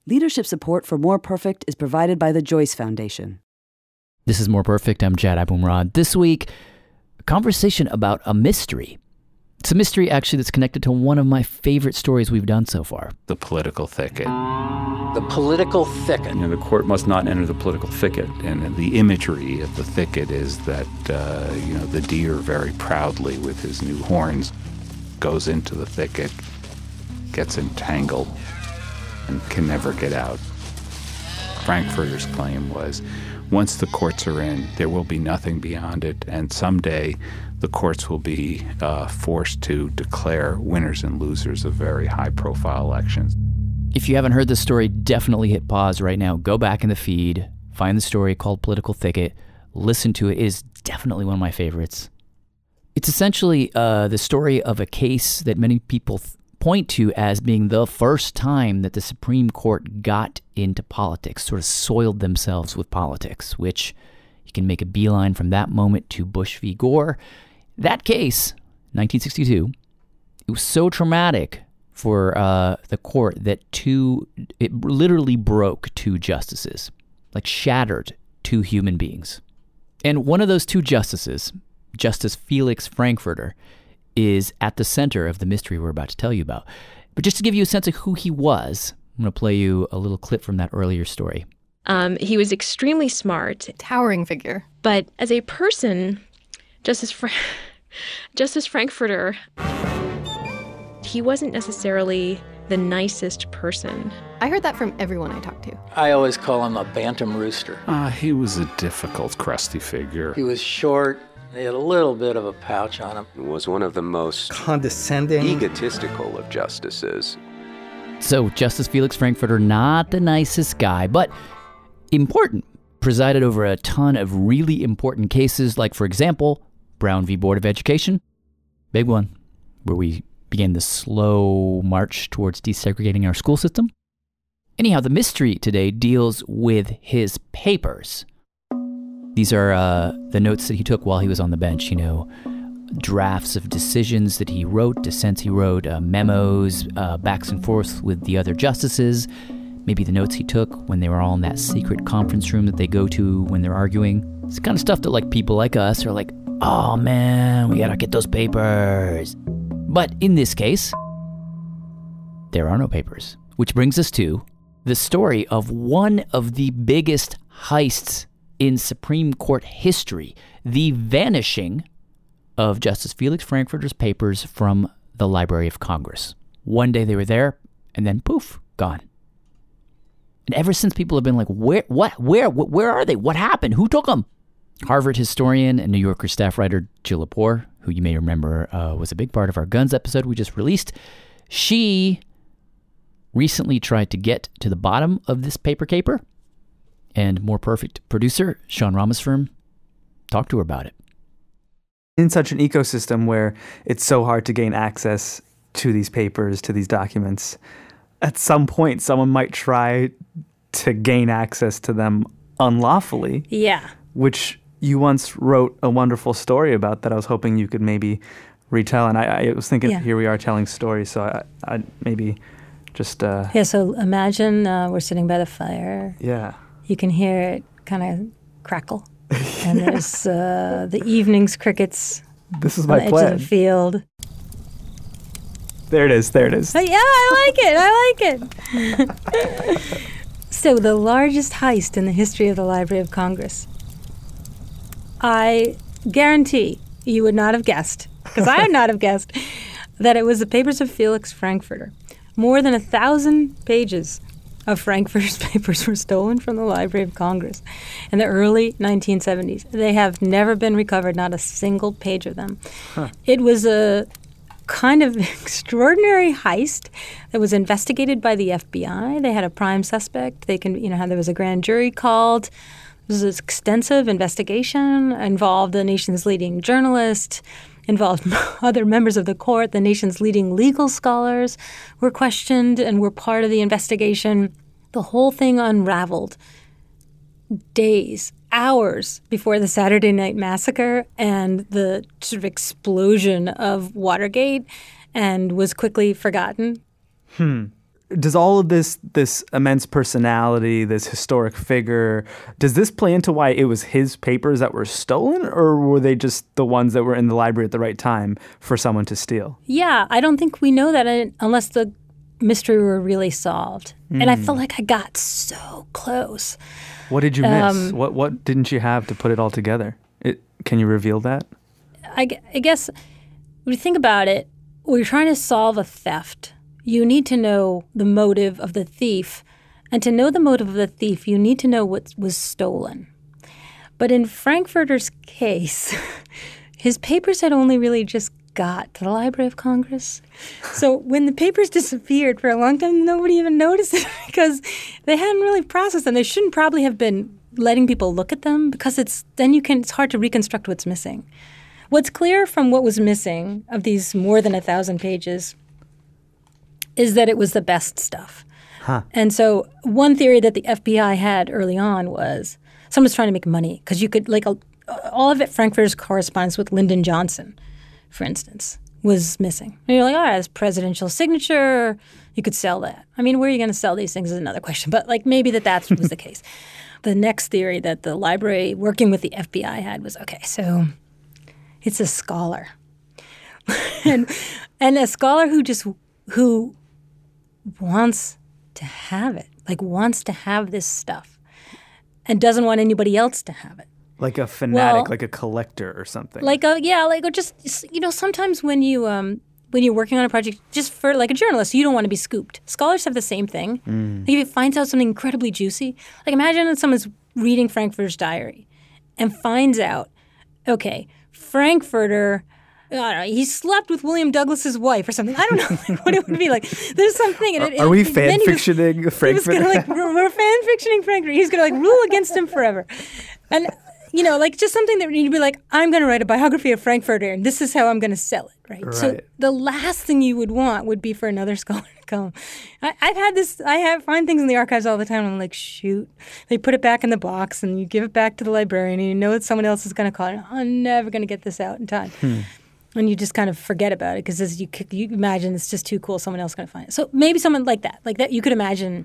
Leadership support for More Perfect is provided by the Joyce Foundation. This is More Perfect. I'm Jad Abumrad. This week, a conversation about a mystery. It's a mystery, actually, that's connected to one of my favorite stories we've done so far. The political thicket. The political thicket. The court must not enter the political thicket. And the imagery of the thicket is that, the deer very proudly with his new horns goes into the thicket, gets entangled, and can never get out. Frankfurter's claim was, once the courts are in, there will be nothing beyond it, and someday the courts will be forced to declare winners and losers of very high-profile elections. If you haven't heard this story, definitely hit pause right now. Go back in the feed, find the story called Political Thicket, listen to it. It is definitely one of my favorites. It's essentially the story of a case that many people point to as being the first time that the Supreme Court got into politics, sort of soiled themselves with politics, which you can make a beeline from that moment to Bush v. Gore. That case, 1962, it was so traumatic for the court that it literally broke two justices, like shattered two human beings. And one of those two justices, Justice Felix Frankfurter, is at the center of the mystery we're about to tell you about. But just to give you a sense of who he was, I'm going to play you a little clip from that earlier story. He was extremely smart. Towering figure. But as a person, Justice Frankfurter, he wasn't necessarily the nicest person. I heard that from everyone I talked to. I always call him a bantam rooster. He was a difficult, crusty figure. He was short. He had a little bit of a pouch on him. He was one of the most condescending, egotistical of justices. So Justice Felix Frankfurter, not the nicest guy, but important. Presided over a ton of really important cases, like, for example, Brown v. Board of Education. Big one, where we began the slow march towards desegregating our school system. Anyhow, the mystery today deals with his papers. These are the notes that he took while he was on the bench, drafts of decisions that he wrote, dissents he wrote, memos, backs and forths with the other justices, maybe the notes he took when they were all in that secret conference room that they go to when they're arguing. It's the kind of stuff that people like us are like, oh man, we gotta get those papers. But in this case, there are no papers, which brings us to the story of one of the biggest heists in Supreme Court history, the vanishing of Justice Felix Frankfurter's papers from the Library of Congress. One day they were there, and then poof, gone. And ever since, people have been like, where are they? What happened? Who took them? Harvard historian and New Yorker staff writer Jill Lepore, who you may remember was a big part of our guns episode we just released, she recently tried to get to the bottom of this paper caper, and More Perfect producer Sean Rameswaram talked to her about it. In such an ecosystem where it's so hard to gain access to these papers, to these documents, at some point someone might try to gain access to them unlawfully. Yeah. Which you once wrote a wonderful story about that I was hoping you could maybe retell. And I was thinking, Here we are telling stories, so I maybe just... Yeah, so imagine we're sitting by the fire. Yeah. You can hear it kind of crackle. And there's the evening's crickets. This is my on the plan. edge of the field. There it is. Yeah, I like it. So the largest heist in the history of the Library of Congress. I guarantee you would not have guessed, because I would not have guessed, that it was the papers of Felix Frankfurter. More than 1,000 pages of Frankfurter's papers were stolen from the Library of Congress in the early 1970s. They have never been recovered, not a single page of them. Huh. It was a kind of extraordinary heist that was investigated by the FBI. They had a prime suspect. There was a grand jury called. It was an extensive investigation, involved the nation's leading journalist, involved other members of the court. The nation's leading legal scholars were questioned and were part of the investigation. The whole thing unraveled days, hours before the Saturday Night Massacre and the sort of explosion of Watergate, and was quickly forgotten. does all of this immense personality, this historic figure, does this play into why it was his papers that were stolen, or were they just the ones that were in the library at the right time for someone to steal? Yeah, I don't think we know that unless the mystery were really solved. And I felt like I got so close. What did you miss? What didn't you have to put it all together? Can you reveal that? I guess when you think about it, when you're trying to solve a theft, you need to know the motive of the thief. And to know the motive of the thief, you need to know what was stolen. But in Frankfurter's case, his papers had only really just got to the Library of Congress. So when the papers disappeared for a long time, nobody even noticed it because they hadn't really processed them. They shouldn't probably have been letting people look at them because it's hard to reconstruct what's missing. What's clear from what was missing of these more than 1,000 pages is that it was the best stuff. Huh. And so one theory that the FBI had early on was someone's trying to make money because you could, all of it, Frankfurter's correspondence with Lyndon Johnson, for instance, was missing. And you're like, all right, it's presidential signature. You could sell that. I mean, where are you going to sell these things is another question. But maybe that was the case. The next theory that the library working with the FBI had was, okay, so it's a scholar. and a scholar who wants to have it, wants to have this stuff and doesn't want anybody else to have it. Like a fanatic, like a collector or something. Sometimes when you're working on a project, just for a journalist, you don't want to be scooped. Scholars have the same thing. If it finds out something incredibly juicy, imagine that someone's reading Frankfurter's diary and finds out, okay, Frankfurter, I don't know, he slept with William Douglas's wife or something. I don't know what it would be like. There's something. Are we fan-fictioning Frankfurter? We're fan-fictioning Frankfurter. He's going to rule against him forever. And just something that you'd be like, I'm going to write a biography of Frankfurter, and this is how I'm going to sell it, right? So the last thing you would want would be for another scholar to come. I find things in the archives all the time, and I'm like, shoot. They put it back in the box, and you give it back to the librarian, and you know that someone else is going to call it. I'm never going to get this out in time. And you just kind of forget about it because you imagine it's just too cool, someone else is going to find it. So maybe someone like that you could imagine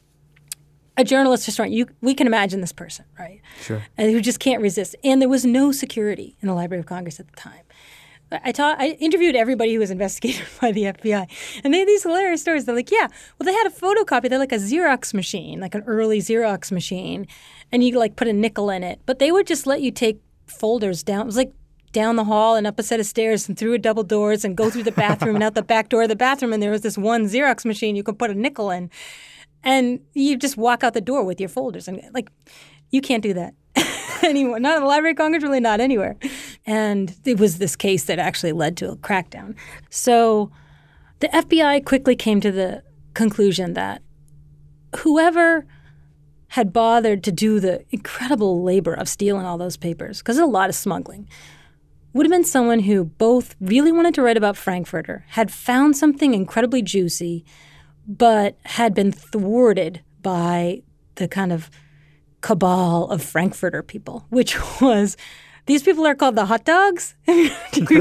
a journalist historian, we can imagine this person, right? Sure. And who just can't resist. And there was no security in the Library of Congress at the time. I interviewed everybody who was investigated by the FBI, and they had these hilarious stories. They're like, they had a photocopy. They're like a Xerox machine, like an early Xerox machine, and you put a nickel in it. But they would just let you take folders down. It was like down the hall and up a set of stairs and through a double doors and go through the bathroom and out the back door of the bathroom, and there was this one Xerox machine you could put a nickel in. And you just walk out the door with your folders. And you can't do that anymore. Not in the Library of Congress, really not anywhere. And it was this case that actually led to a crackdown. So the FBI quickly came to the conclusion that whoever had bothered to do the incredible labor of stealing all those papers, because there's a lot of smuggling, would have been someone who both really wanted to write about Frankfurter, had found something incredibly juicy, but had been thwarted by the kind of cabal of Frankfurter people, which was, these people are called the hot dogs. We're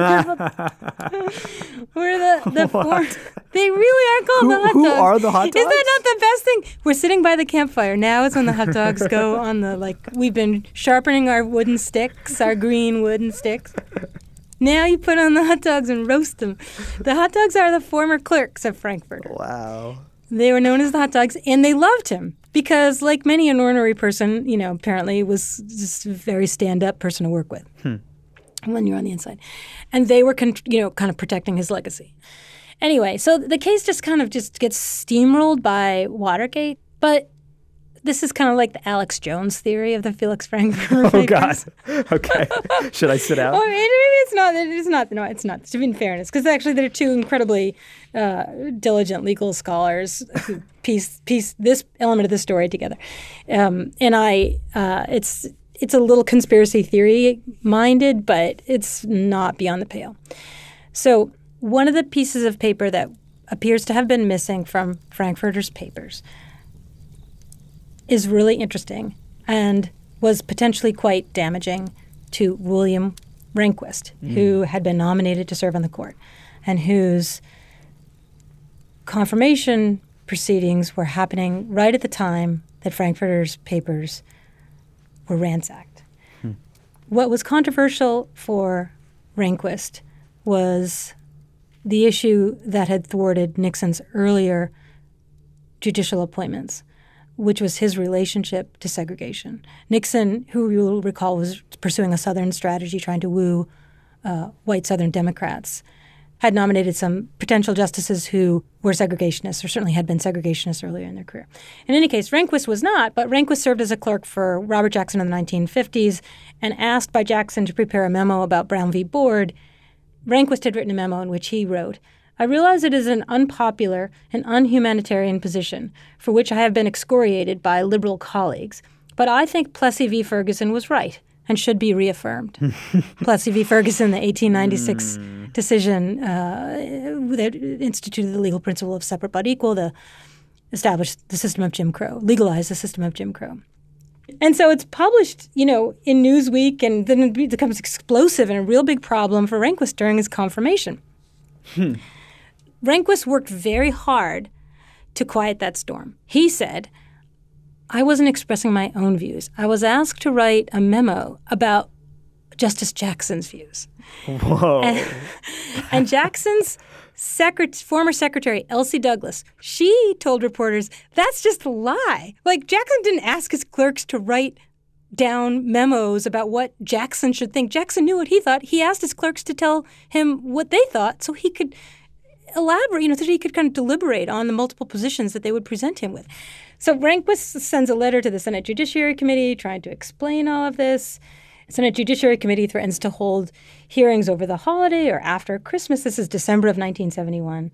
they really are called the hot dogs. Who are the hot dogs? Is that not the best thing? We're sitting by the campfire. Now is when the hot dogs go on we've been sharpening our wooden sticks, our green wooden sticks. Now you put on the hot dogs and roast them. The hot dogs are the former clerks of Frankfurter. Wow. They were known as the hot dogs, and they loved him because, like many an ornery person, apparently was just a very stand-up person to work with when you're on the inside. And they were, kind of protecting his legacy. Anyway, so the case just gets steamrolled by Watergate, but this is kind of like the Alex Jones theory of the Felix Frankfurter papers. Oh, God. Okay. Should I sit out? Oh, maybe it's not. It's not. No, it's not. To be in fairness, because actually they're two incredibly diligent legal scholars who piece this element of the story together. It's a little conspiracy theory minded, but it's not beyond the pale. So one of the pieces of paper that appears to have been missing from Frankfurter's papers is really interesting and was potentially quite damaging to William Rehnquist, who had been nominated to serve on the court and whose confirmation proceedings were happening right at the time that Frankfurter's papers were ransacked. What was controversial for Rehnquist was the issue that had thwarted Nixon's earlier judicial appointments, which was his relationship to segregation. Nixon, who you'll recall was pursuing a Southern strategy trying to woo white Southern Democrats, had nominated some potential justices who were segregationists or certainly had been segregationists earlier in their career. In any case, Rehnquist was not, but Rehnquist served as a clerk for Robert Jackson in the 1950s, and asked by Jackson to prepare a memo about Brown v. Board, Rehnquist had written a memo in which he wrote, "I realize it is an unpopular and unhumanitarian position for which I have been excoriated by liberal colleagues, but I think Plessy v. Ferguson was right and should be reaffirmed." Plessy v. Ferguson, the 1896 decision that instituted the legal principle of separate but equal, established the system of Jim Crow, legalized the system of Jim Crow. And so it's published, in Newsweek, and then it becomes explosive and a real big problem for Rehnquist during his confirmation. Rehnquist worked very hard to quiet that storm. He said, "I wasn't expressing my own views. I was asked to write a memo about Justice Jackson's views." Whoa. And Jackson's former secretary, Elsie Douglas, she told reporters, that's just a lie. Like, Jackson didn't ask his clerks to write down memos about what Jackson should think. Jackson knew what he thought. He asked his clerks to tell him what they thought so he could elaborate, so he could kind of deliberate on the multiple positions that they would present him with. So Rehnquist sends a letter to the Senate Judiciary Committee trying to explain all of this. The Senate Judiciary Committee threatens to hold hearings over the holiday or after Christmas. This is December of 1971.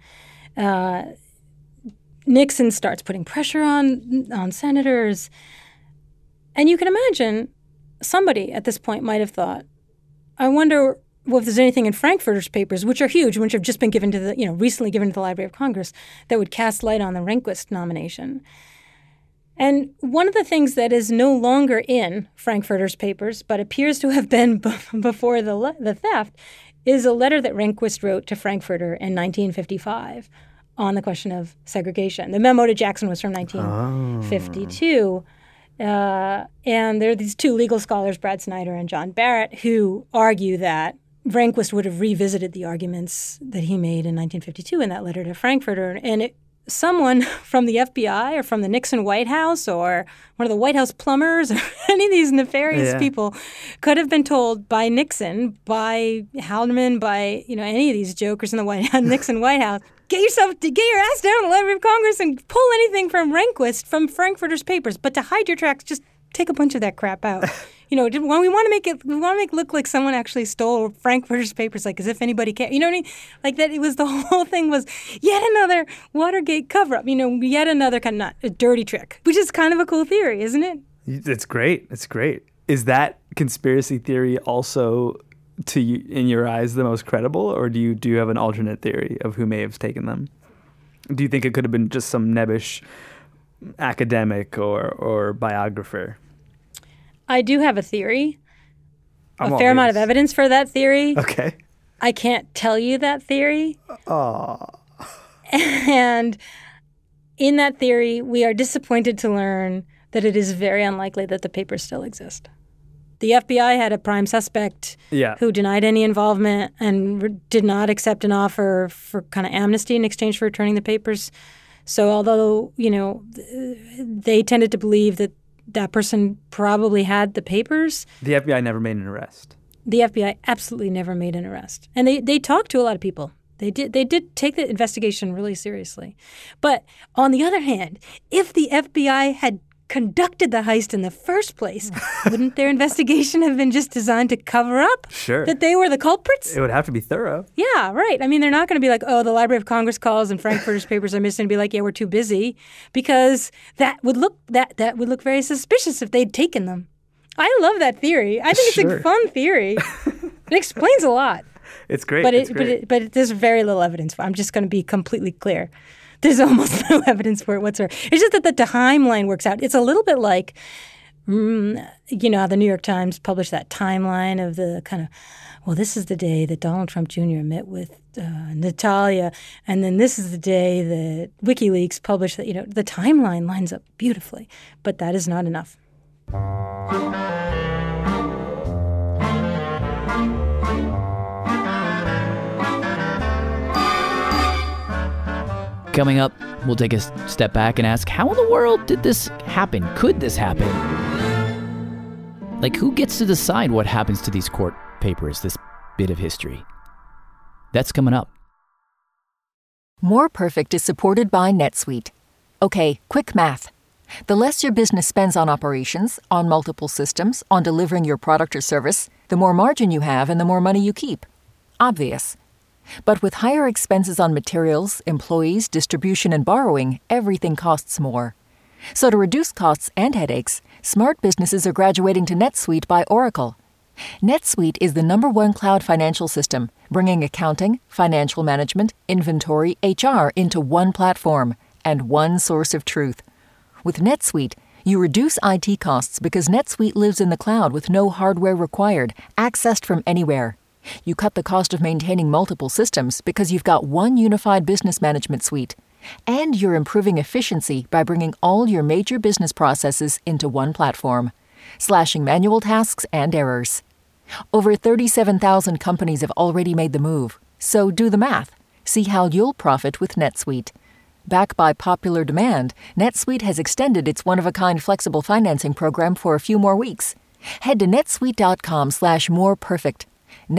Nixon starts putting pressure on senators. And you can imagine somebody at this point might have thought, I wonder if there's anything in Frankfurter's papers, which are huge, which have just been given to recently given to the Library of Congress, that would cast light on the Rehnquist nomination. And one of the things that is no longer in Frankfurter's papers, but appears to have been before the theft, is a letter that Rehnquist wrote to Frankfurter in 1955 on the question of segregation. The memo to Jackson was from 1952. And there are these two legal scholars, Brad Snyder and John Barrett, who argue that Rehnquist would have revisited the arguments that he made in 1952 in that letter to Frankfurter. And someone from the FBI or from the Nixon White House or one of the White House plumbers or any of these nefarious people could have been told by Nixon, by Haldeman, by any of these jokers in the Nixon White House, get your ass down to the Library of Congress and pull anything from Rehnquist from Frankfurter's papers. But to hide your tracks, just take a bunch of that crap out. We want to make it look like someone actually stole Frankfurter's papers, like as if anybody cared. You know what I mean? Like that. It was the whole thing was yet another Watergate cover-up. Yet another kind of not a dirty trick, which is kind of a cool theory, isn't it? It's great. It's great. Is that conspiracy theory also, to you, in your eyes, the most credible, or do you have an alternate theory of who may have taken them? Do you think it could have been just some nebbish academic or biographer? I do have a theory, a fair amount of evidence for that theory. Okay. I can't tell you that theory. Oh. And in that theory, we are disappointed to learn that it is very unlikely that the papers still exist. The FBI had a prime suspect who denied any involvement and did not accept an offer for kind of amnesty in exchange for returning the papers. So although, they tended to believe that person probably had the papers. The FBI never made an arrest. The FBI absolutely never made an arrest. And they talked to a lot of people. They did take the investigation really seriously. But on the other hand, if the FBI had conducted the heist in the first place, wouldn't their investigation have been just designed to cover up that they were the culprits? It would have to be thorough. Yeah, right. I mean, they're not going to be like, oh, the Library of Congress calls and Frankfurter's papers are missing, and be like, yeah, we're too busy, because that would look very suspicious if they'd taken them. I love that theory. I think it's a fun theory. It explains a lot. It's great. But there's very little evidence for it. I'm just going to be completely clear. There's almost no evidence for it whatsoever. It's just that the timeline works out. It's a little bit like You know how the New York Times published that timeline of the kind of, well, this is the day that Donald Trump Jr. met with Natalia, and then this is the day that WikiLeaks published that, the timeline lines up beautifully, but that is not enough. Coming up, we'll take a step back and ask, how in the world did this happen? Could this happen? Like, who gets to decide what happens to these court papers, this bit of history? That's coming up. More Perfect is supported by NetSuite. Okay, quick math. The less your business spends on operations, on multiple systems, on delivering your product or service, the more margin you have and the more money you keep. Obvious. But with higher expenses on materials, employees, distribution, and borrowing, everything costs more. So to reduce costs and headaches, smart businesses are graduating to NetSuite by Oracle. NetSuite is the #1 cloud financial system, bringing accounting, financial management, inventory, HR into one platform and one source of truth. With NetSuite, you reduce IT costs because NetSuite lives in the cloud with no hardware required, accessed from anywhere. You cut the cost of maintaining multiple systems because you've got one unified business management suite. And you're improving efficiency by bringing all your major business processes into one platform, slashing manual tasks and errors. Over 37,000 companies have already made the move, so do the math. See how you'll profit with NetSuite. Backed by popular demand, NetSuite has extended its one-of-a-kind flexible financing program for a few more weeks. Head to netsuite.com/moreperfect.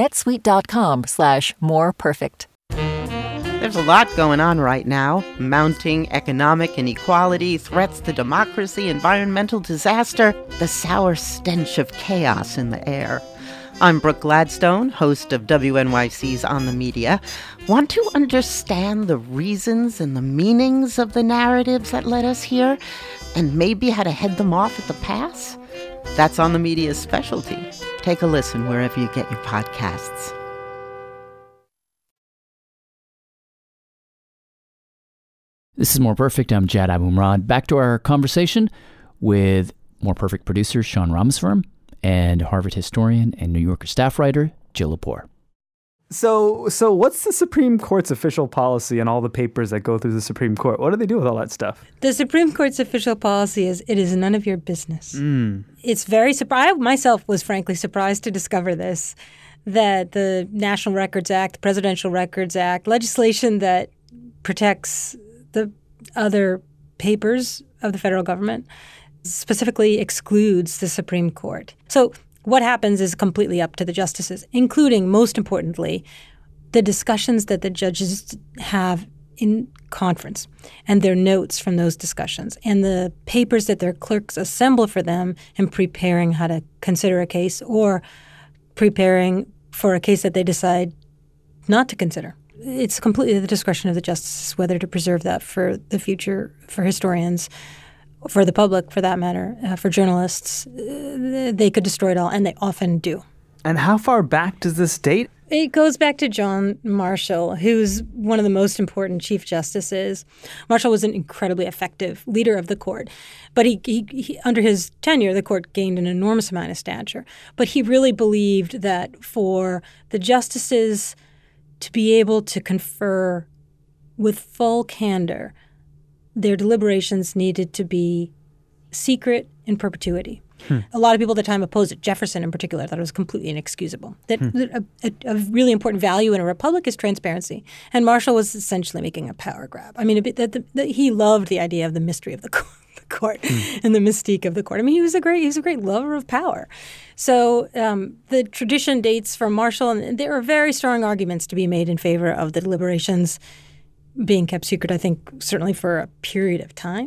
netsuite.com/moreperfect. There's a lot going on right now. Mounting economic inequality, threats to democracy, environmental disaster, the sour stench of chaos in the air. I'm Brooke Gladstone, host of WNYC's On the Media. Want to understand the reasons and the meanings of the narratives that led us here, and maybe how to head them off at the pass? That's On the Media's specialty. Take a listen wherever you get your podcasts. This is More Perfect. I'm Jad Abumrad. Back to our conversation with More Perfect producer Sean Rameswaram and Harvard historian and New Yorker staff writer Jill Lepore. So what's the Supreme Court's official policy and all the papers that go through the Supreme Court? What do they do with all that stuff? The Supreme Court's official policy is it is none of your business. It's very surprising. I myself was frankly surprised to discover this, that the National Records Act, the Presidential Records Act, legislation that protects the other papers of the federal government specifically excludes the Supreme Court. So what happens is completely up to the justices, including, most importantly, the discussions that the judges have in conference and their notes from those discussions and the papers that their clerks assemble for them in preparing how to consider a case or preparing for a case that they decide not to consider. It's completely the discretion of the justices whether to preserve that for the future, for historians, for the public, for that matter, for journalists. They could destroy it all, and they often do. And how far back does this date? It goes back to John Marshall, who's one of the most important Chief Justices. Marshall was an incredibly effective leader of the court. But he under his tenure, the court gained an enormous amount of stature. But he really believed that for the justices to be able to confer with full candor, their deliberations needed to be secret in perpetuity. A lot of people at the time opposed it. Jefferson in particular thought it was completely inexcusable. That a really important value in a republic is transparency. And Marshall was essentially making a power grab. I mean, he loved the idea of the mystery of the court and the mystique of the court. I mean, he was a great lover of power. So the tradition dates from Marshall, and there are very strong arguments to be made in favor of the deliberations being kept secret, I think, certainly for a period of time.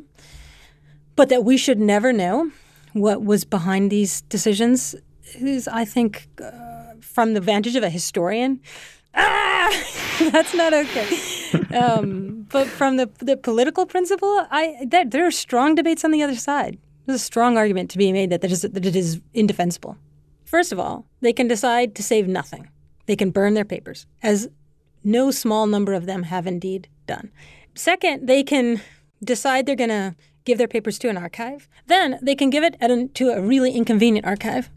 But that we should never know what was behind these decisions is, I think, from the vantage of a historian, that's not okay. But from the political principle, there are strong debates on the other side. There's a strong argument to be made that it is indefensible. First of all, they can decide to save nothing. They can burn their papers, as no small number of them have indeed done. Second, they can decide they're going to give their papers to an archive. Then they can give it to a really inconvenient archive.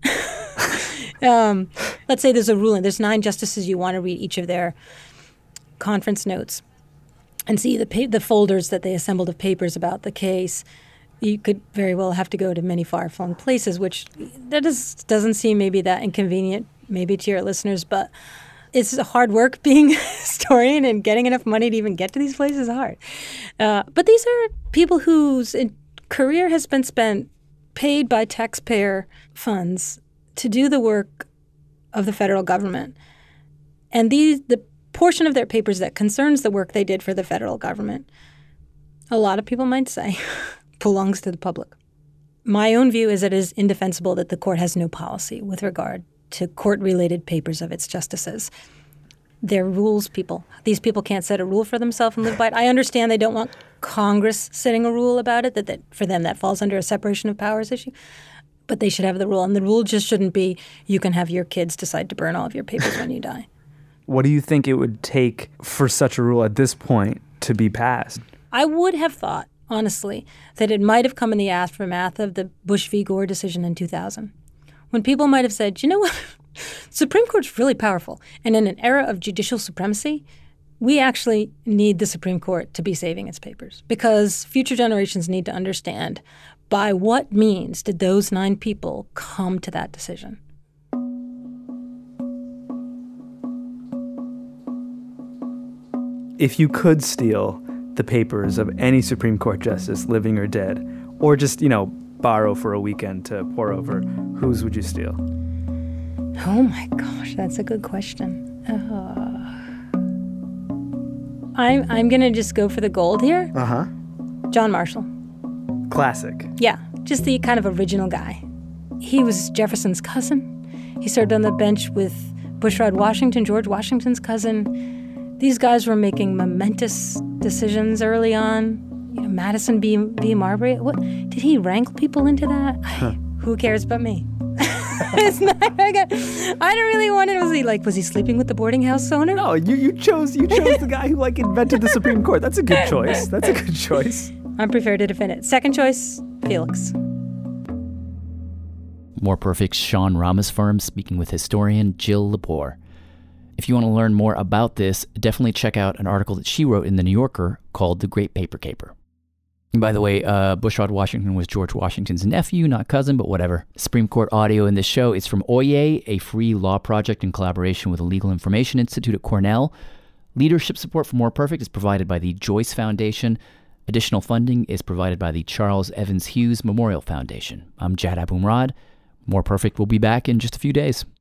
Let's say there's a ruling. There's 9 justices. You want to read each of their conference notes and see the folders that they assembled of papers about the case. You could very well have to go to many far-flung places, which doesn't seem maybe that inconvenient, maybe to your listeners, but it's hard work being a historian, and getting enough money to even get to these places is hard. But these are people whose career has been spent paid by taxpayer funds to do the work of the federal government. And the portion of their papers that concerns the work they did for the federal government, a lot of people might say, belongs to the public. My own view is it is indefensible that the court has no policy with regard to court-related papers of its justices. They're rules people. These people can't set a rule for themselves and live by it. I understand they don't want Congress setting a rule about it, that for them that falls under a separation of powers issue. But they should have the rule. And the rule just shouldn't be you can have your kids decide to burn all of your papers when you die. What do you think it would take for such a rule at this point to be passed? I would have thought, honestly, that it might have come in the aftermath of the Bush v. Gore decision in 2000, when people might have said, you know what, Supreme Court's really powerful. And in an era of judicial supremacy, we actually need the Supreme Court to be saving its papers, because future generations need to understand by what means did those 9 people come to that decision. If you could steal the papers of any Supreme Court justice, living or dead, or just, borrow for a weekend to pore over, whose would you steal? Oh my gosh, that's a good question. I'm going to just go for the gold here. Uh-huh. John Marshall. Classic. Yeah, just the kind of original guy. He was Jefferson's cousin. He served on the bench with Bushrod Washington, George Washington's cousin. These guys were making momentous decisions early on. Madison v. Marbury. What did he wrangle people into that? Who cares but me? It's not. I don't really want it. Was he sleeping with the boarding house owner? No, you chose the guy who invented the Supreme Court. That's a good choice. That's a good choice. I'm prepared to defend it. Second choice, Felix. More Perfect's Sean Rameswaram speaking with historian Jill Lepore. If you want to learn more about this, definitely check out an article that she wrote in The New Yorker called The Great Paper Caper. And by the way, Bushrod Washington was George Washington's nephew, not cousin, but whatever. Supreme Court audio in this show is from Oyez, a free law project in collaboration with the Legal Information Institute at Cornell. Leadership support for More Perfect is provided by the Joyce Foundation. Additional funding is provided by the Charles Evans Hughes Memorial Foundation. I'm Jad Abumrad. More Perfect will be back in just a few days.